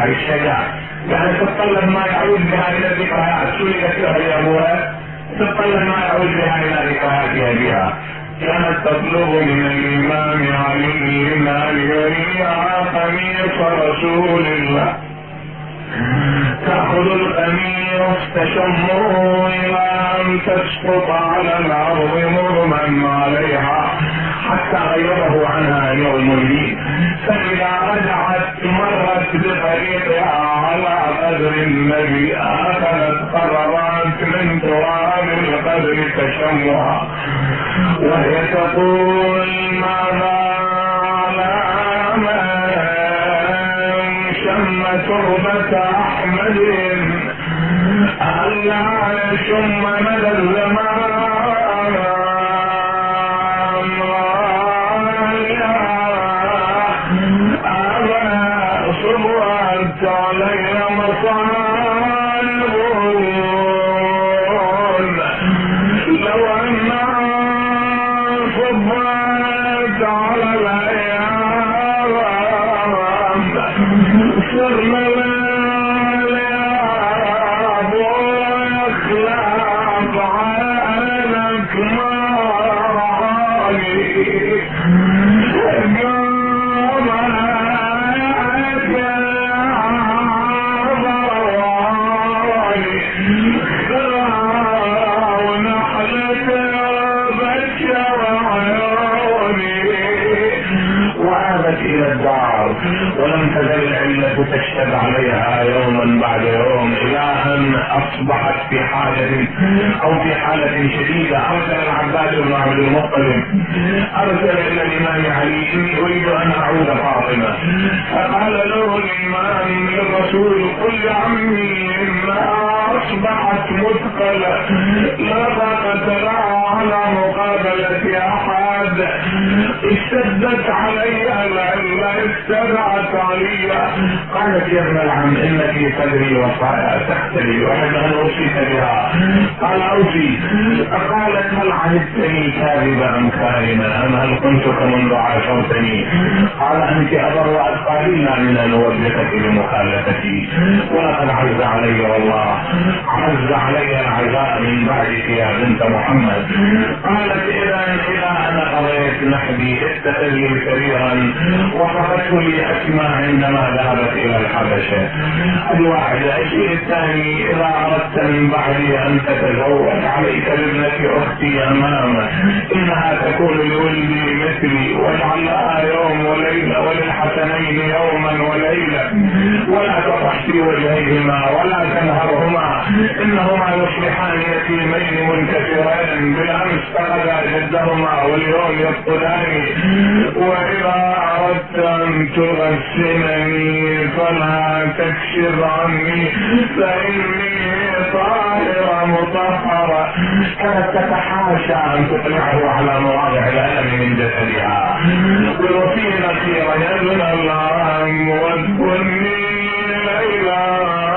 الشجاع. يعني تتطلب ما يعود بها الى الذكريات. شو اللي قلتها يا ابوها؟ تتطلب ما يعود بها الى ذكرياتها بها. كانت تطلب من الامام علي ان يريها قميص رسول الله، تأخذ القميص تشمه الى ان تسقط على الارض مغمى عليها حتى غيره عنها يوم الدين. فاذا رجعت مرت بطريقها على قدر النبي اخذت قررات من تراب القدر تشمها، وهي تقول ماذا على من شم تربة احمد الا يشم مدى الزمان. ولم تزل العلة تشتد عليها يوما بعد يوم الى ان اصبحت في حاجة او في حالة شديدة. ارسل العباس بن عبد المطلب ارسل الى الامام علي اني اريد ان اعود فاطمة، فقال له الامام للرسول قل عمي انها اصبحت مثقلة لا طاقة لها على مقابلة احد، اشتدت علي العلة استدعت علي. قالت يا ابن العم انك تدري وصايا تختلي واحب ان اوصيك بها. قال اوصي. قالت هل عهدتني كاذبا ام كائنا ام هل كنتك منذ عاشرتني؟ قال انت ابر واتقالينا من ان اوبخك بمخالفتي، ولقد عز علي والله عز علي العزاء من بعدك يا بنت محمد. قالت اذا انا قضيت نحبي اتخذ لي كبيرا وصفته لي اسماء عندما ذهبت الى الحبشه. الواحد. الشيء الثاني اذا اردت من بعدي ان تتزوج عليك بابنة اختي امامه انها تكون لولدي مثلي، واجعل لها يوم وليله وللحسنين يوما وليله، ولا تطح في وجهيهما ولا تنهرهما انهما يصبحان يتيمين منكسرين بالامس فقدا جدهما واليوم يفقدان. واذا اردت ان تغسلني فلا تكشف عني فاني طاهرة مطهرة. كانت تتحاشى ان تطلعه على مواضع الالم من جسدها. والوسيله الاخيره يا ابن الله واذكرني ليلا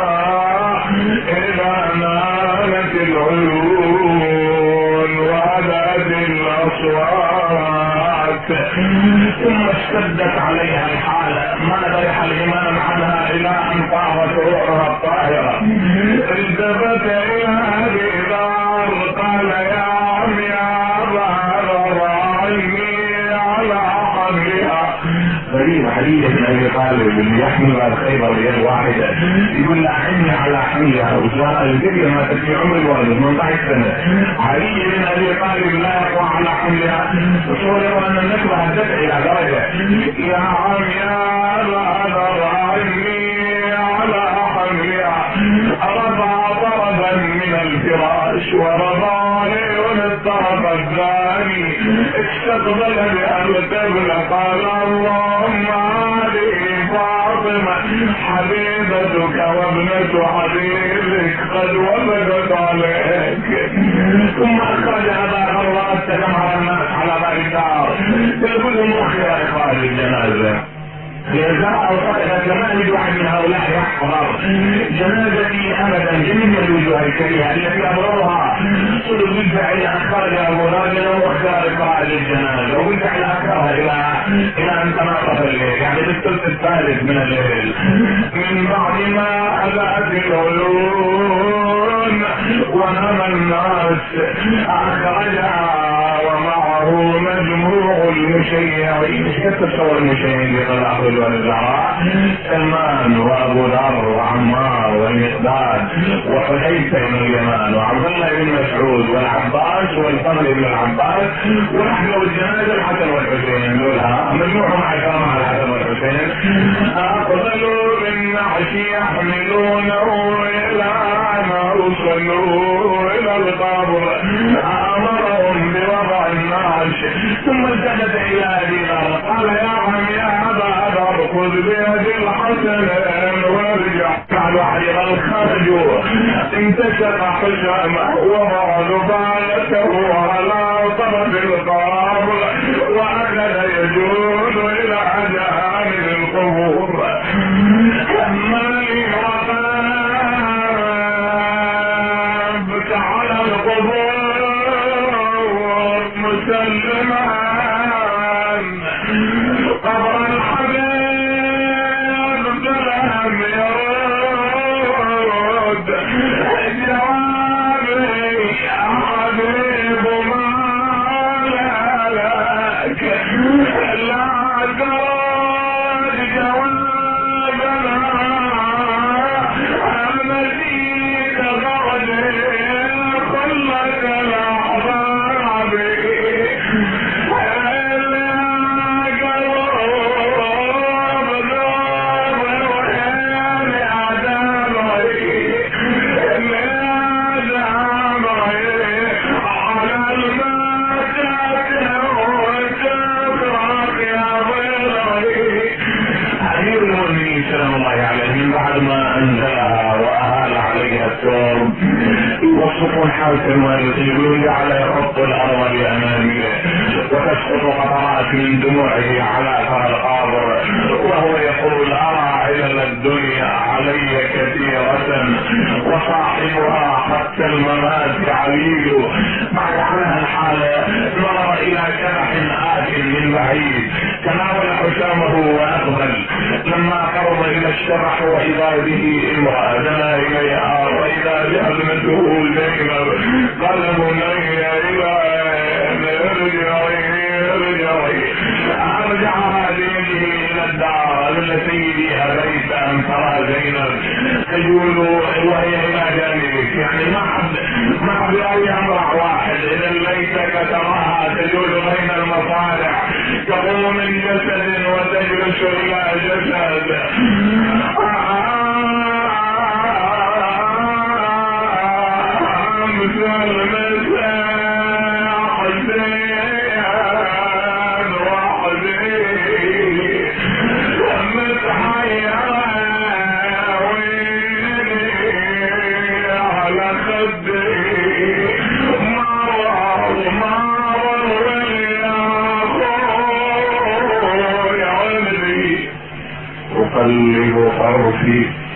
اذا نالت العيون وهدأت الاصوات. ثم اشتدت عليها الحالة ما برح الامام عنها الى ان طارت روحها الطاهرة. التفت الى ابي ذر قال يا عم يا ابا عني على حملها. غريب حديث بن ابي طالب اللي يحمل على الخيبر بيد واحده يقول له اعني على حملها وجاء الجري ما في عمر الولد 18 سنه. علي بن ابي طالب لا يقوى على حملها. تصور ان النسبه هتدفع الى درجه يا عم يا ابا عني على حملها. رفع طرفا من الفراش ورفع عليه الطرف الثاني استقبل بأرتبل قال اللهم هذه فاطمة حبيبتك وابنة حبيبك قد وبدت عليك. ثم اخرج ابا الله استجمع الناس على باب الدار يقول لهم اخي يا اخوان الجنازة يزرع وصدقت لما يجد واحد من هؤلاء يحضر جنازتي ابدا جميع الوجوه الكريهه التي ابررها صدق يدفع الى اخراج ابو راجل واختار اخراج الجنازه ويدفع الى اخرها الى ان تنصف الليل يعني بالثلث الثالث من الليل من من بعد ما أذأت العيون ونام الناس أخرجها ومعه مجموع المشيعين. مش كيف تصور المشيعين لطلعه والزراء؟ سلمان وأبو ذر وعمار والمقداد وحذيفة بن اليمان وعبد الله بن مسعود والعباس والفضل بن العباس ونحن الجنازة الحسن والحسين، دولها مجموعهم 10 مع الحسن والحسين. أقبلوا بالنعش يحملونه إلى ما وصلوا إلى القبر، أمرهم بوضع النعش ثم التفت إلى أبي ذر قال يا عم يا أبا ذر خذ بيد الحسن وارجع. قالوا حريق الخرج انتشق حجامه وضع ذبالته على طرف القبر وأخذ يجول إلى جانب القبور. كما لي وقابت على القبور مسلما قبر الحبيب فلم يرد جوابي حبيب ما لك لا ترد جوابنا المزيد غرد خلك الأحباب يوصفون حالة المؤلف يقولون جعل يحط الأرض بأمامه وتسقط قطرات من دموعه على أثر القبر وهو يقول أرى علل الدنيا علي كثيرة وصاحبها حتى الممات عليل. بعد عنها الحالة نظر إلى شبح آت من بعيد تناول حشامه وأقبل لما قرب إلى الشبح وإذا به امرأة دنا إليها وإذا بأزمته زينب قال بني ارجعي أرجعها بيده إلى الدار قال سيدي أبيت أن ترى زينب تجول وهي إلى جانبك، يعني ما حد رأي أمر واحد. إذا ليتك تراها تجول بين المصالح تقوم من جسد وتجلس إلى جسد. أقلب طرفي